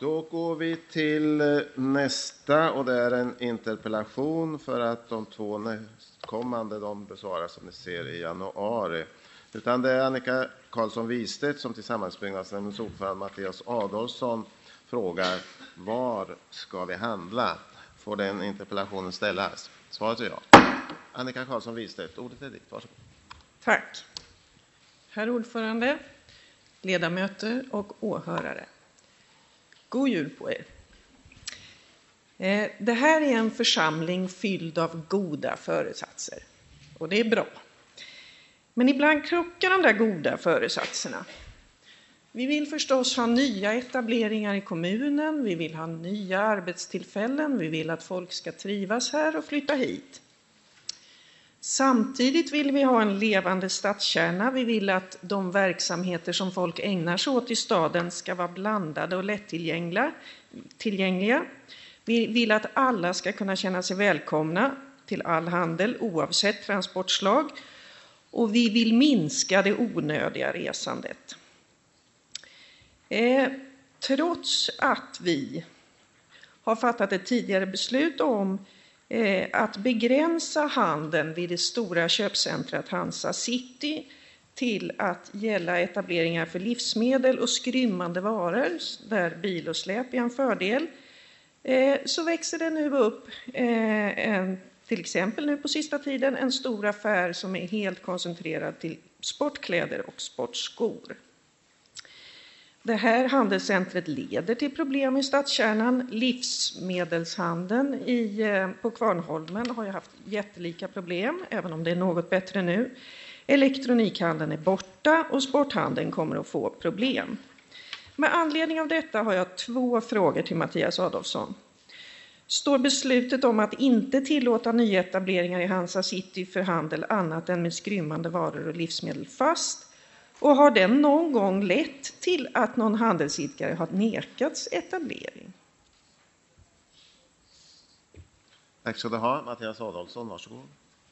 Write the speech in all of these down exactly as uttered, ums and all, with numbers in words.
Då går vi till nästa, och det är en interpellation för att de två nästkommande de besvaras som ni ser i januari. Utan det är Annika Karlsson Wistedt som tillsammans med byggnadsnämndens ordförande Mattias Adolfsson frågar: var ska vi handla? Får den interpellationen ställas? Svaret är ja. Annika Karlsson Wistedt, ordet är ditt. Varsågod. Tack. Herr ordförande, ledamöter och åhörare. God jul på er. Det här är en församling fylld av goda föresatser. Och det är bra. Men ibland krockar de där goda föresatserna. Vi vill förstås ha nya etableringar i kommunen. Vi vill ha nya arbetstillfällen. Vi vill att folk ska trivas här och flytta hit. Samtidigt vill vi ha en levande stadskärna. Vi vill att de verksamheter som folk ägnar sig åt i staden ska vara blandade och lättillgängliga. Vi vill att alla ska kunna känna sig välkomna till all handel oavsett transportslag. Och vi vill minska det onödiga resandet. Eh, trots att vi har fattat ett tidigare beslut om eh, att begränsa handeln vid det stora köpcentret Hansa City till att gälla etableringar för livsmedel och skrymmande varor, där bil och släp är en fördel, eh, så växer det nu upp eh, en till exempel nu på sista tiden en stor affär som är helt koncentrerad till sportkläder och sportskor. Det här handelscentret leder till problem i stadskärnan. Livsmedelshandeln i, på Kvarnholmen har ju haft jättelika problem, även om det är något bättre nu. Elektronikhandeln är borta och sporthandeln kommer att få problem. Med anledning av detta har jag två frågor till Mattias Adolfsson. Står beslutet om att inte tillåta nyetableringar i Hansa City för handel annat än med skrymmande varor och livsmedel fast? Och har den någon gång lett till att någon handelsidkare har nekats etablering? Tack ska du ha. Mattias Adolfsson, varsågod.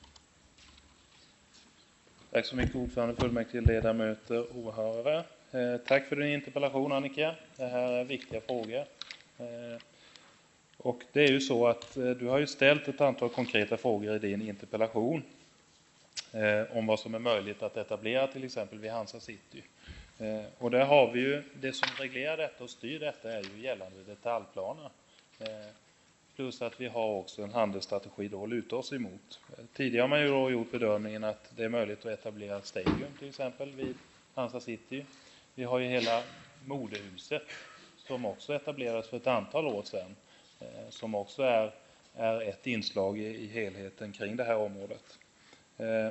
Tack så mycket ordförande, fullmäktige, ledamöter, åhörare. Eh, tack för din interpellation, Annika. Det här är viktiga frågor. Eh, och det är ju så att eh, du har ju ställt ett antal konkreta frågor i din interpellation. Eh, om vad som är möjligt att etablera till exempel vid Hansa City. Eh, och där har vi ju, det som reglerar detta och styr detta är ju gällande detaljplaner. Eh, plus att vi har också en handelsstrategi då att luta oss emot. Eh, tidigare har man ju då gjort bedömningen att det är möjligt att etablera ett stadium till exempel vid Hansa City. Vi har ju hela modehuset som också etablerades för ett antal år sedan. Eh, som också är, är ett inslag i, i helheten kring det här området. Eh,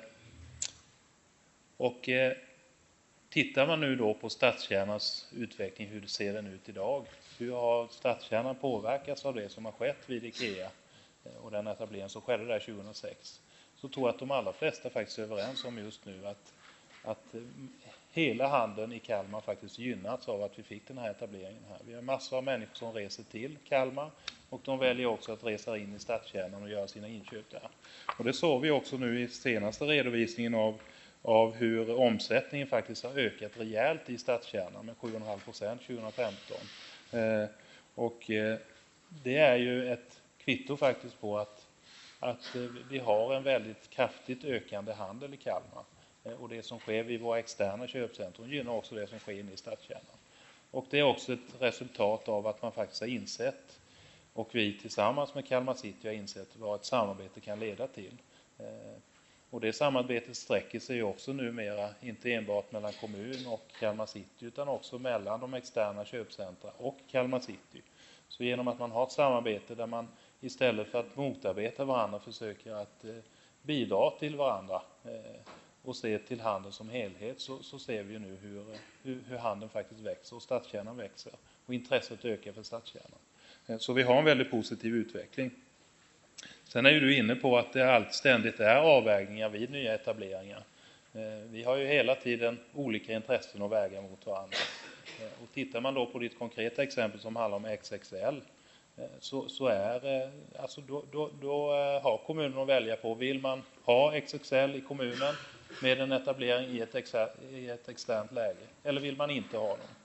och eh, tittar man nu då på stadskärnans utveckling, hur det ser den ut idag? Hur har stadskärnan påverkats av det som har skett vid IKEA eh, och den etableringen som skedde där tjugohundrasex? Så tror jag att de allra flesta faktiskt är överens om just nu att, att eh, hela handeln i Kalmar faktiskt gynnats av att vi fick den här etableringen här. Vi har massor av människor som reser till Kalmar och de väljer också att resa in i stadskärnan och göra sina inköp där. Och det såg vi också nu i senaste redovisningen av, av hur omsättningen faktiskt har ökat rejält i stadskärnan med sju komma fem procent tjugohundrafemton. Eh, och eh, det är ju ett kvitto faktiskt på att, att eh, vi har en väldigt kraftigt ökande handel i Kalmar. Eh, och det som sker vid våra externa köpcentrum gynnar också det som sker inne i stadskärnan. Och det är också ett resultat av att man faktiskt har insett, och vi tillsammans med Kalmar City har insett vad ett samarbete kan leda till. Eh, och det samarbetet sträcker sig också numera inte enbart mellan kommun och Kalmar City utan också mellan de externa köpcentra och Kalmar City. Så genom att man har ett samarbete där man istället för att motarbeta varandra försöker att eh, bidra till varandra eh, och se till handeln som helhet, så, så ser vi nu hur, hur, hur handeln faktiskt växer och stadskärnan växer och intresset ökar för stadskärnan. Så vi har en väldigt positiv utveckling. Sen är ju du inne på att det allt ständigt är avvägningar vid nya etableringar. Vi har ju hela tiden olika intressen att väga mot varandra. Och tittar man då på ditt konkreta exempel som handlar om X X L så, så är, alltså då, då, då har kommunen att välja på. Vill man ha X X L i kommunen med en etablering i ett, exa, i ett externt läge eller vill man inte ha dem?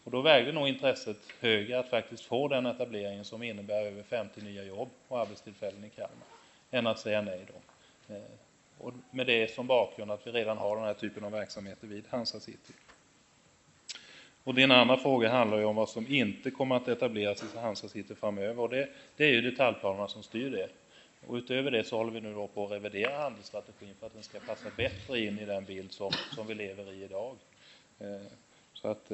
Och då vägde nog intresset högre att faktiskt få den etableringen som innebär över femtio nya jobb och arbetstillfällen i Kalmar, än att säga nej då. Och med det som bakgrund att vi redan har den här typen av verksamheter vid Hansa City. Och din andra fråga handlar ju om vad som inte kommer att etableras i Hansa City framöver. Och det, det är ju detaljplanerna som styr det. Och utöver det så håller vi nu då på att revidera handelsstrategin för att den ska passa bättre in i den bild som, som vi lever i idag. Så att,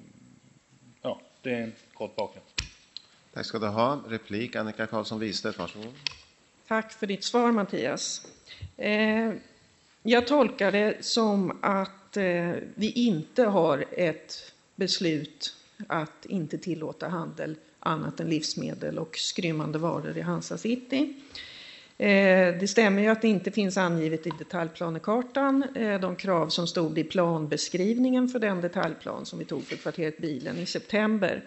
ja, det är en kort bakgrund. Tack ska du ha. Replik, Annika Karlsson Wistedt, varsågod. Tack för ditt svar, Mattias. Eh, jag tolkar det som att eh, vi inte har ett beslut att inte tillåta handel annat än livsmedel och skrymmande varor i Hansa City. Eh, det stämmer ju att det inte finns angivet i detaljplanekartan eh, de krav som stod i planbeskrivningen för den detaljplan som vi tog för kvarteret Bilen i september.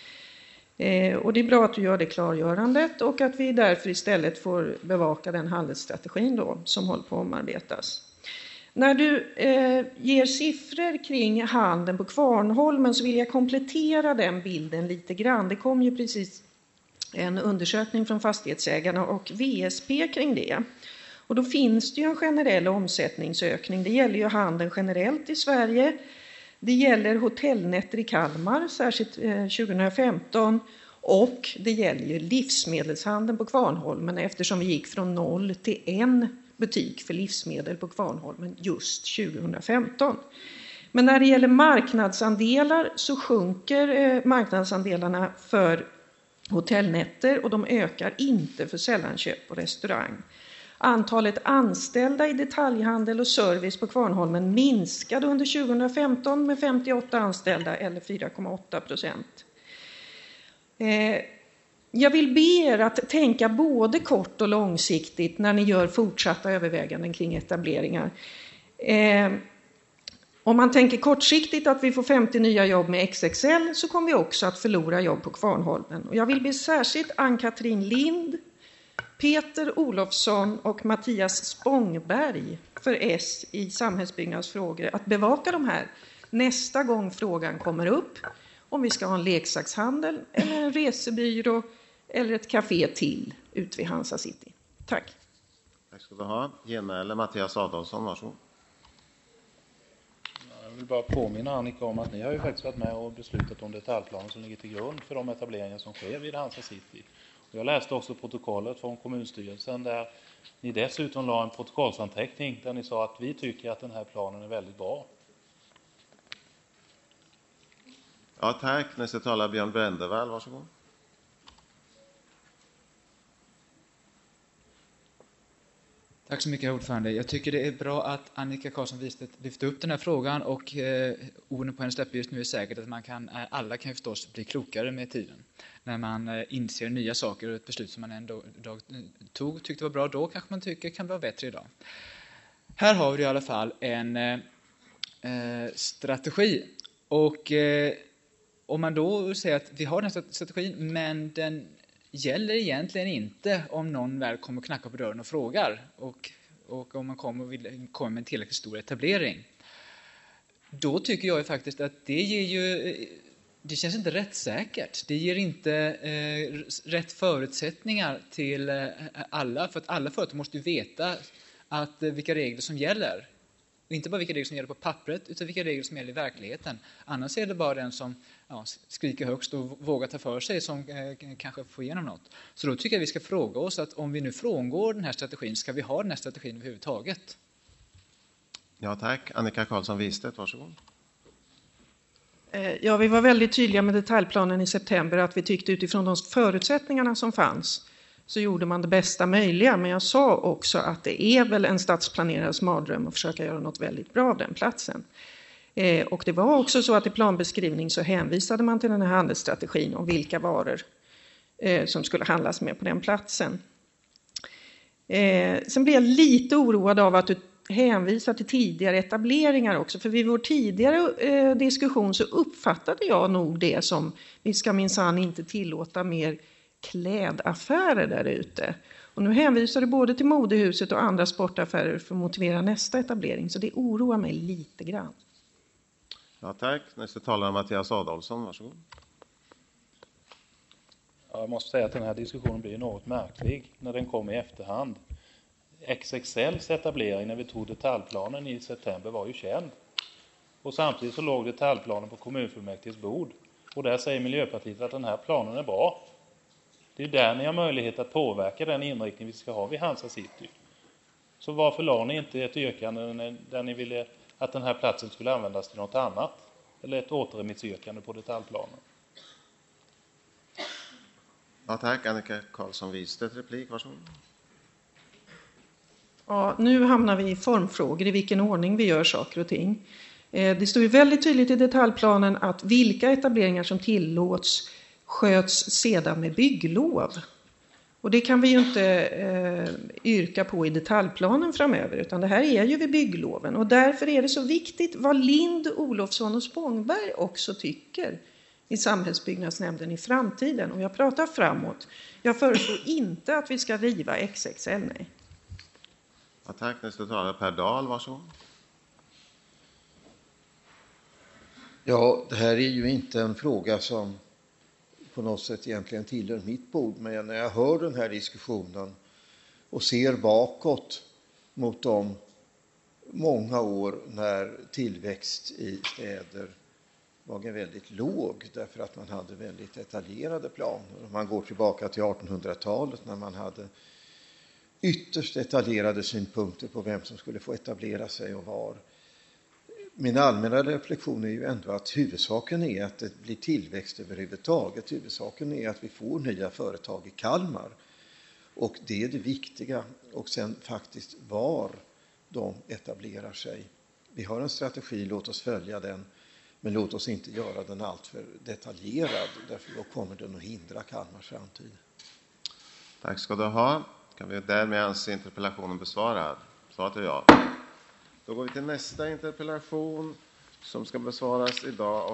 Eh, och det är bra att du gör det klargörandet och att vi därför istället får bevaka den handelsstrategin då, som håller på att omarbetas. När du eh, ger siffror kring handeln på Kvarnholmen så vill jag komplettera den bilden lite grann. Det kom ju precis en undersökning från Fastighetsägarna och V S P kring det. Och då finns det ju en generell omsättningsökning. Det gäller ju handeln generellt i Sverige. Det gäller hotellnätter i Kalmar, särskilt eh, tjugo femton. Och det gäller ju livsmedelshandeln på Kvarnholmen eftersom vi gick från noll till en butik för livsmedel på Kvarnholmen just tjugo femton. Men när det gäller marknadsandelar så sjunker eh, marknadsandelarna för hotellnätter och de ökar inte för sällanköp och restaurang. Antalet anställda i detaljhandel och service på Kvarnholmen minskade under tjugo femton med femtioåtta anställda eller fyra komma åtta procent. Eh, jag vill be er att tänka både kort och långsiktigt när ni gör fortsatta överväganden kring etableringar. Eh, om man tänker kortsiktigt att vi får femtio nya jobb med X X L så kommer vi också att förlora jobb på Kvarnholmen. Och jag vill be särskilt Ann-Katrin Lind, Peter Olofsson och Mattias Spångberg för S i samhällsbyggnadsfrågor att bevaka de här nästa gång frågan kommer upp om vi ska ha en leksakshandel eller en resebyrå eller ett café till ut vid Hansa City. Tack. Tack ska du ha. Genmäle Mattias Adolfsson, varsågod. Jag vill bara påminna Annika om att ni har ju faktiskt varit med och beslutat om detaljplanen som ligger till grund för de etableringar som sker vid Hansa City. Jag läste också protokollet från kommunstyrelsen där ni dessutom la en protokollsanteckning där ni sa att vi tycker att den här planen är väldigt bra. Ja, tack. Nästa talare Björn Brändevall, varsågod. Tack så mycket, ordförande. Jag tycker det är bra att Annika Karlsson Wistedt lyfte upp den här frågan och eh, orden på hennes läppar just nu är säkert att man kan, eh, alla kan förstås bli klokare med tiden. När man eh, inser nya saker och ett beslut som man ändå dag, tog tyckte var bra då kanske man tycker kan vara bättre idag. Här har vi i alla fall en eh, strategi och eh, om man då säger att vi har den här strategin men den gäller egentligen inte om någon väl kommer och knackar på dörren och frågar och, och om man kommer och vill komma med en tillräckligt stor etablering. Då tycker jag faktiskt att det ger ju, det känns inte rättssäkert. Det ger inte eh, rätt förutsättningar till eh, alla, för att alla företag måste ju veta att, eh, vilka regler som gäller. Och inte bara vilka regler som gäller på pappret utan vilka regler som gäller i verkligheten. Annars är det bara den som ja, skriker högst och vågar ta för sig som eh, kanske får igenom något. Så då tycker jag vi ska fråga oss att om vi nu frångår den här strategin, ska vi ha den här strategin överhuvudtaget? Ja, tack. Annika Karlsson Wistedt, varsågod. Ja, vi var väldigt tydliga med detaljplanen i september att vi tyckte utifrån de förutsättningarna som fanns så gjorde man det bästa möjliga. Men jag sa också att det är väl en stadsplanerares mardröm att försöka göra något väldigt bra av den platsen. Eh, och det var också så att i planbeskrivning så hänvisade man till den här handelsstrategin om vilka varor eh, som skulle handlas med på den platsen. Eh, sen blev jag lite oroad av att du hänvisar till tidigare etableringar också. För vid vår tidigare eh, diskussion så uppfattade jag nog det som vi ska minsann inte tillåta mer klädaffärer där ute. Och nu hänvisar du både till modehuset och andra sportaffärer för att motivera nästa etablering. Så det oroar mig lite grann. Ja, tack. Nästa talare Mattias Adolfsson, varsågod. Ja, jag måste säga att den här diskussionen blir något märklig när den kommer i efterhand. X X L:s etablering när vi tog detaljplanen i september var ju känd. Och samtidigt så låg detaljplanen på kommunfullmäktiges bord. Och där säger Miljöpartiet att den här planen är bra. Det är där ni har möjlighet att påverka den inriktning vi ska ha vid Hansa City. Så varför la ni inte ett yrkande där ni ville att den här platsen skulle användas till något annat? Eller ett återremissyrkande på detaljplanen? Ja, tack. Annika Karlsson Wistedt, replik, varsågod. Ja, nu hamnar vi i formfrågor, i vilken ordning vi gör saker och ting. Det står ju väldigt tydligt i detaljplanen att vilka etableringar som tillåts sköts sedan med bygglov. Och det kan vi ju inte eh, yrka på i detaljplanen framöver, utan det här är ju vid byggloven. Och därför är det så viktigt vad Lind, Olofsson och Spångberg också tycker i samhällsbyggnadsnämnden i framtiden. Och jag pratar framåt. Jag föreslår inte att vi ska riva X X L, nej. Ja, tack. Nästa talare Per Dahl, varsågod. Ja, det här är ju inte en fråga som på något sätt egentligen tillhör mitt bord, men när jag hör den här diskussionen och ser bakåt mot de många år när tillväxt i städer var väldigt låg därför att man hade väldigt detaljerade planer. Om man går tillbaka till artonhundratalet när man hade ytterst detaljerade synpunkter på vem som skulle få etablera sig och var. Min allmänna reflektion är ju ändå att huvudsaken är att det blir tillväxt överhuvudtaget. Huvudsaken är att vi får nya företag i Kalmar. Och det är det viktiga. Och sen faktiskt var de etablerar sig. Vi har en strategi, låt oss följa den. Men låt oss inte göra den alltför detaljerad. Därför då kommer den att hindra Kalmars framtid. Tack ska du ha. Kan vi därmed anse interpellationen besvarad? Svaret är ja. Då går vi till nästa interpellation som ska besvaras idag.